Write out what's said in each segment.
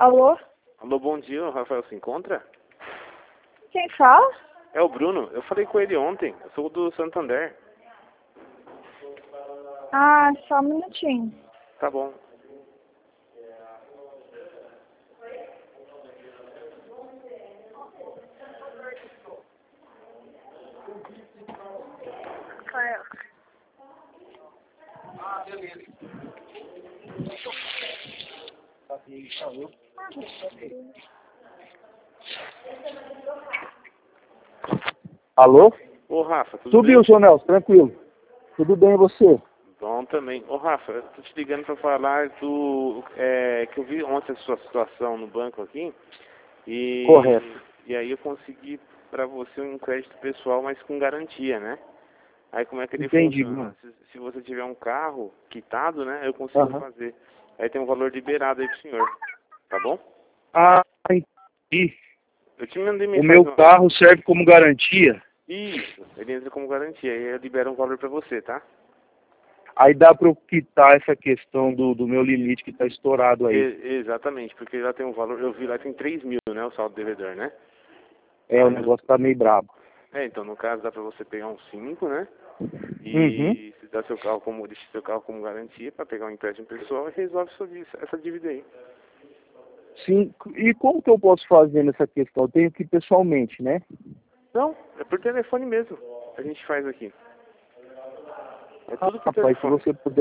Alô? Alô, bom dia, o Rafael se encontra? Quem fala? É o Bruno, eu falei com ele ontem, eu sou do Santander. Ah, só um minutinho. Tá bom. Alô? Ô Rafa, tudo Subiu, bem? seu Nelson, tranquilo. Tudo bem e você? Bom também. Ô Rafa, eu tô te ligando pra falar que eu vi ontem a sua situação no banco aqui e... Correto. E aí eu consegui pra você um crédito pessoal, mas com garantia, né? Aí como é que ele Entendi, funciona? mano. Se você tiver um carro quitado, né, eu consigo Aham. fazer. Aí tem um valor liberado aí pro senhor, tá bom? Ah, entendi. Eu te mandei O meu mensagem. carro serve como garantia. Isso, ele entra como garantia, aí eu libero um valor pra você, tá? Aí dá pra eu quitar essa questão do meu limite que tá estourado aí. Exatamente, porque lá tem um valor, eu vi lá tem 3 mil, né, o saldo devedor, né? É, o negócio tá meio brabo. Então no caso dá pra você pegar uns 5, né? Uhum. E se dá seu carro como, deixa seu carro como garantia pra pegar um empréstimo pessoal e resolve essa dívida aí. Sim, e como que eu posso fazer nessa questão? Eu tenho que ir pessoalmente, né? Não, é por telefone mesmo, a gente faz aqui. É tudo por Rapaz, telefone.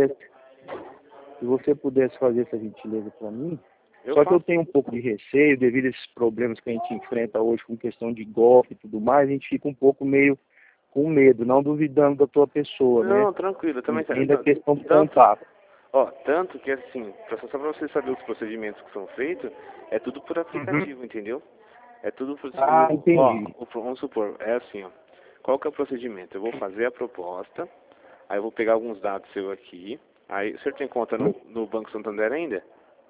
se você pudesse fazer essa gentileza pra mim. Eu Só que eu faço. tenho um pouco de receio devido a esses problemas que a gente enfrenta hoje com questão de golpe e tudo mais, a gente fica um pouco meio com medo, não duvidando da tua pessoa, né? Não, tranquilo, também. Entenda a questão do Tanto, contato. ó, tanto que assim, só pra você saber os procedimentos que são feitos, é tudo por Uhum. aplicativo, entendeu? É tudo por... Ah, entendi. Vamos supor, é assim, ó. Qual que é o procedimento? Eu vou fazer a proposta, aí eu vou pegar alguns dados seus aqui, aí o senhor tem conta no Banco Santander ainda?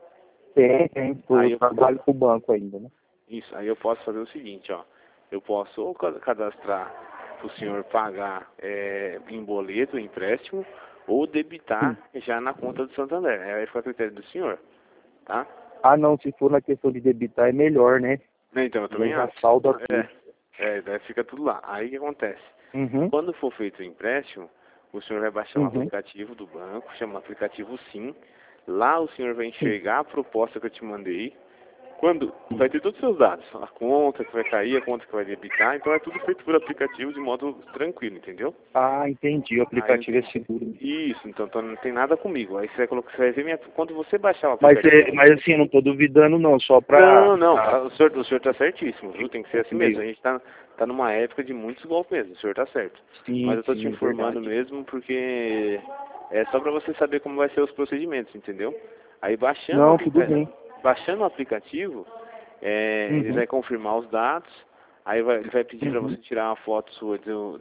Tem, Aí eu eu, trabalho com o banco ainda, né? isso, aí eu posso fazer o seguinte, ó. Eu posso ou cadastrar para o senhor pagar em boleto, empréstimo, ou debitar Sim. já na conta do Santander. Aí fica a critério do senhor, tá? Ah, não, se for na questão de debitar é melhor, né? Então, eu E aí também já acho. salda tudo. Daí fica tudo lá. Aí o que acontece? Uhum, Quando for feito o empréstimo, o senhor vai baixar o uhum, aplicativo do banco, chama aplicativo Sim. Lá o senhor vai sim. enxergar a proposta que eu te mandei. Quando vai ter todos os seus dados, a conta que vai cair, a conta que vai debitar, então é tudo feito por aplicativo de modo tranquilo, entendeu? Ah, entendi, o Aí não aplicativo é tem... seguro. Isso, então não tem nada comigo. Aí você vai colocar, você vai ver quando você baixar o Mas, aplicativo. mas assim, eu não tô duvidando não, só Não, não, pra o senhor tá certíssimo, viu? Tem que ser assim mesmo. meio. A gente tá numa época de muitos golpes mesmo, o senhor tá certo. Mas Sim, eu tô te sim, é informando verdade. mesmo porque é só pra você saber como vai ser os procedimentos, entendeu? Aí Não, tudo bem. baixando o aplicativo, ele Uhum, vai confirmar os dados, ele vai pedir para você uhum, tirar uma foto sua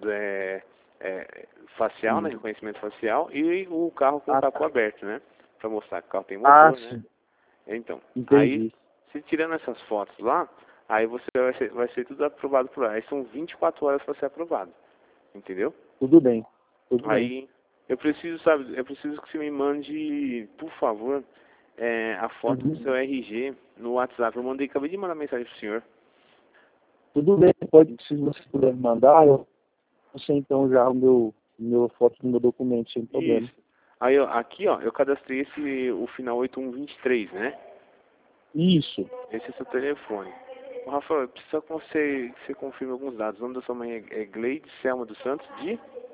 facial, né, sim. reconhecimento facial, e o carro com o Ah, capô tá. aberto, né, para mostrar que o carro tem Ah, motor, né. sim. Então, aí, Entendi. se tirando essas fotos lá, aí você vai ser tudo aprovado por lá. Aí são 24 horas para ser aprovado, entendeu? Tudo bem. Tudo bem. Aí, eu preciso que você me mande, por favor, a foto do seu Uhum. RG no WhatsApp. Eu mandei, acabei de mandar mensagem pro senhor. Tudo bem, pode, se você puder me mandar, eu sei então já meu foto do meu documento sem problema. Isso. Aí, ó, aqui, ó, eu cadastrei o final 8123, né? Isso. Esse é seu telefone. Ô, Rafael, precisa que você confirme alguns dados. O nome da sua mãe é Gleide Selma dos Santos de...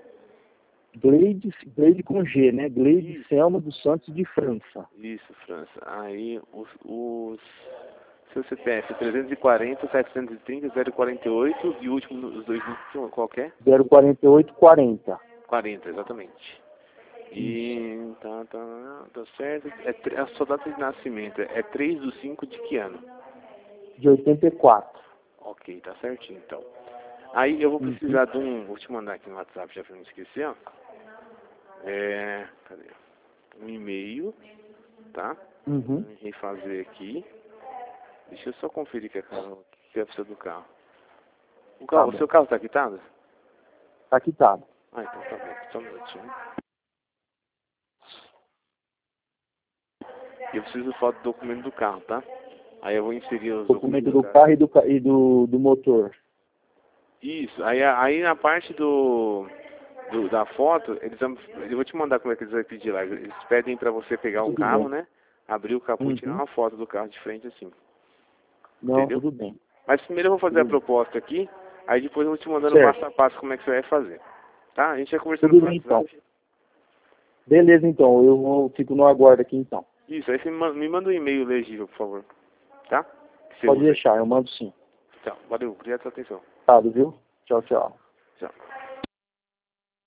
Gleide com G, né? Gleide Isso. Selma dos Santos de França. Isso, França. Aí, seu CPF 340, 730, 048 e o último, os dois últimos, qual que é? 04840. 40, exatamente. Isso. E tá certo. A sua data de nascimento é 3 do 5 de que ano? De 84. Ok, tá certinho então. Aí eu vou Uhum. precisar vou te mandar aqui no WhatsApp já pra não esquecer, ó. Cadê? Um e-mail, tá? Uhum. Refazer aqui. Deixa eu só conferir que é a pessoa do carro. Tá O bom. seu carro tá quitado? Tá quitado. Ah, então tá bom. Só um minutinho. E eu preciso foto do documento do carro, tá? Aí eu vou inserir os Documento documentos do carro e do motor. Isso, aí na parte da foto, eu vou te mandar como é que eles vão pedir lá. Eles pedem para você pegar o Tudo carro, bem. né? Abrir o capô e tirar Uhum. uma foto do carro de frente assim. Não, Entendeu? tudo bem. Mas primeiro eu vou fazer a Tudo bem. proposta aqui, aí depois eu vou te mandando Certo. passo a passo como é que você vai fazer. Tá? A gente vai conversando Tudo por bem, então. WhatsApp. Beleza, então. Fico no aguardo aqui, então. Isso, aí você me manda um e-mail legível, por favor. Tá? Que você Pode usa. deixar, eu mando sim. Tchau. Valeu, obrigado pela atenção. Tá, viu? Tchau, tchau. Tchau.